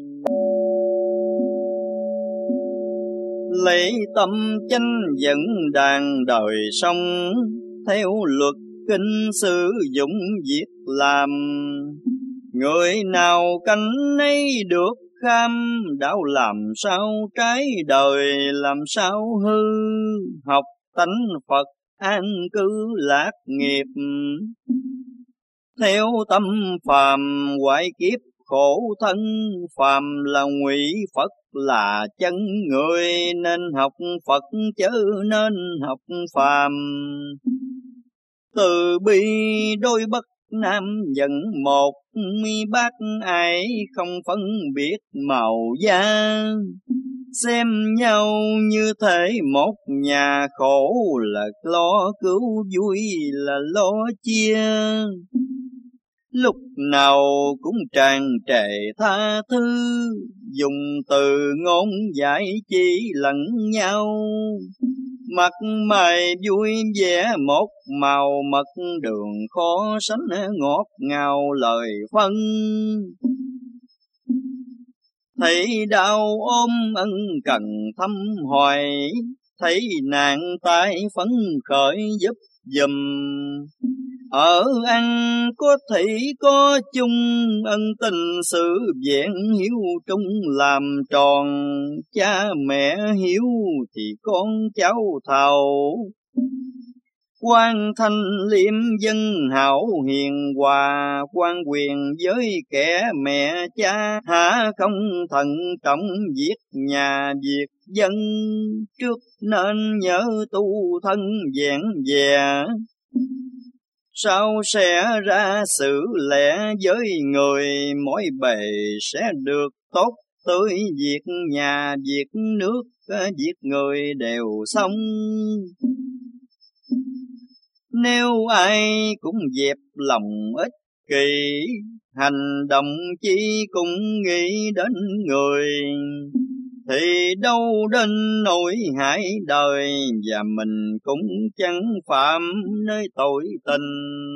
Lấy tâm chánh dẫn đàn đời sống, theo luật kinh sử dụng việc làm. Người nào cánh ấy được kham, đạo làm sao trái đời làm sao hư. Học tánh Phật an cư lạc nghiệp, theo tâm phàm hoại kiếp khổ thân. Phàm là ngụy, Phật là chân người, nên học Phật chớ nên học phàm. Từ bi đôi bất nam dẫn một, mi bác ai không phân biệt màu da. Xem nhau như thể một nhà, khổ là lo cứu, vui là lo chia. Lúc nào cũng tràn trề tha thứ, dùng từ ngôn giải chỉ lẫn nhau. Mặt mày vui vẻ một màu mật, đường khó sánh ngọt ngào lời phân. Thấy đau ôm ân cần thăm hoài, thấy nạn tai phấn khởi giúp giùm. Ở ăn có thị có chung, ân tình sự vẹn hiếu trung làm tròn. Cha mẹ hiếu thì con cháu thầu, quan thanh liêm dân hảo hiền hòa. Quan quyền với kẻ mẹ cha, há không thận trọng việc nhà việc dân. Trước nên nhớ tu thân vẹn vẹn, sau sẽ ra sự lẽ với người. Mỗi bề sẽ được tốt tới, việc nhà việc nước việc người đều xong. Nếu ai cũng dẹp lòng ích kỷ, hành động chi cũng nghĩ đến người. Thì đâu đến nỗi hại đời, và mình cũng chẳng phạm nơi tội tình.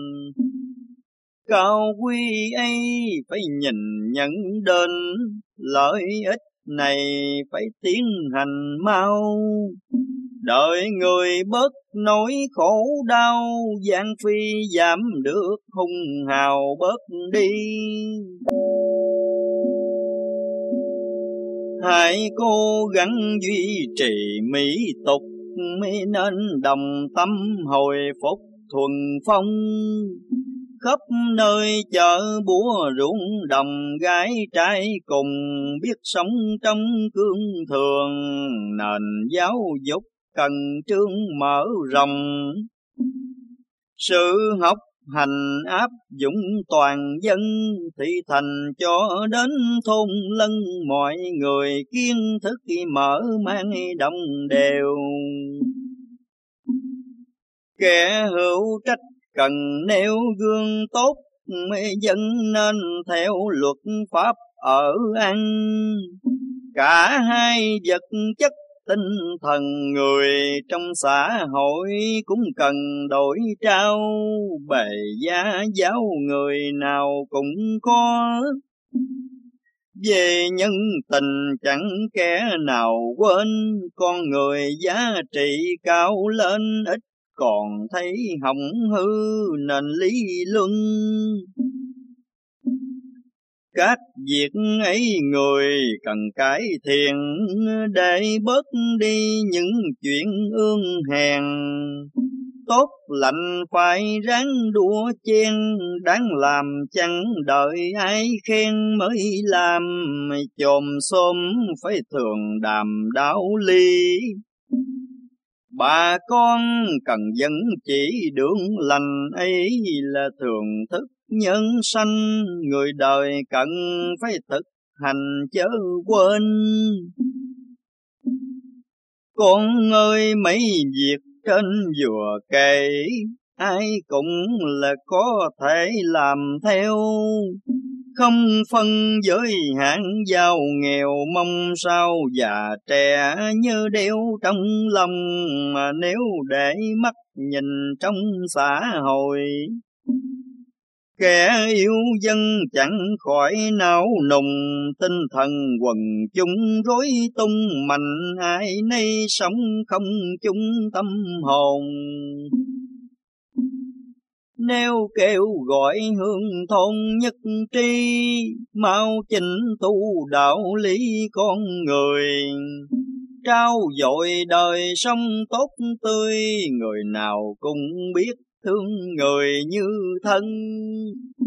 Cao quý ấy phải nhìn nhận đến, lợi ích này phải tiến hành mau. Đợi người bớt nỗi khổ đau, gian phi giảm được hung hào bớt đi. Hãy cố gắng duy trì mỹ tục, mới nên đồng tâm hồi phục thuần phong. Khắp nơi chợ búa ruộng đồng, gái trai cùng biết sống trong cương thường. Nền giáo dục cần trương mở rộng, sự học hành áp dụng toàn dân. Thị thành cho đến thôn lân, mọi người kiến thức mở mang đồng đều. Kẻ hữu trách cần nêu gương tốt, dân nên theo luật pháp ở ăn. Cả hai vật chất tinh thần người trong xã hội cũng cần đổi trao. Bề gia giáo người nào cũng có, về nhân tình chẳng kẻ nào quên. Con người giá trị cao lên ít còn thấy hỏng hư nên lý luân. Các việc ấy người cần cải thiện, để bớt đi những chuyện ương hèn. Tốt lành phải ráng đua chen, đáng làm chẳng đợi ai khen mới làm. Chòm xôm phải thường đàm đạo lý, bà con cần dẫn chỉ đường lành ấy là thường thức nhân sanh. Người đời cần phải thực hành chớ quên. Con ơi mấy việc trên vừa kể, ai cũng là có thể làm theo. Không phân giới hạn giàu nghèo, mong sao già trẻ như đeo trong lòng. Mà nếu để mắt nhìn trong xã hội, kẻ yêu dân chẳng khỏi não nùng. Tinh thần quần chúng rối tung, mạnh ai nấy sống không chung tâm hồn. Nếu kêu gọi hương thôn nhất trí, mau chỉnh tu đạo lý con người. Trao dội đời sống tốt tươi, người nào cũng biết thương người như thân.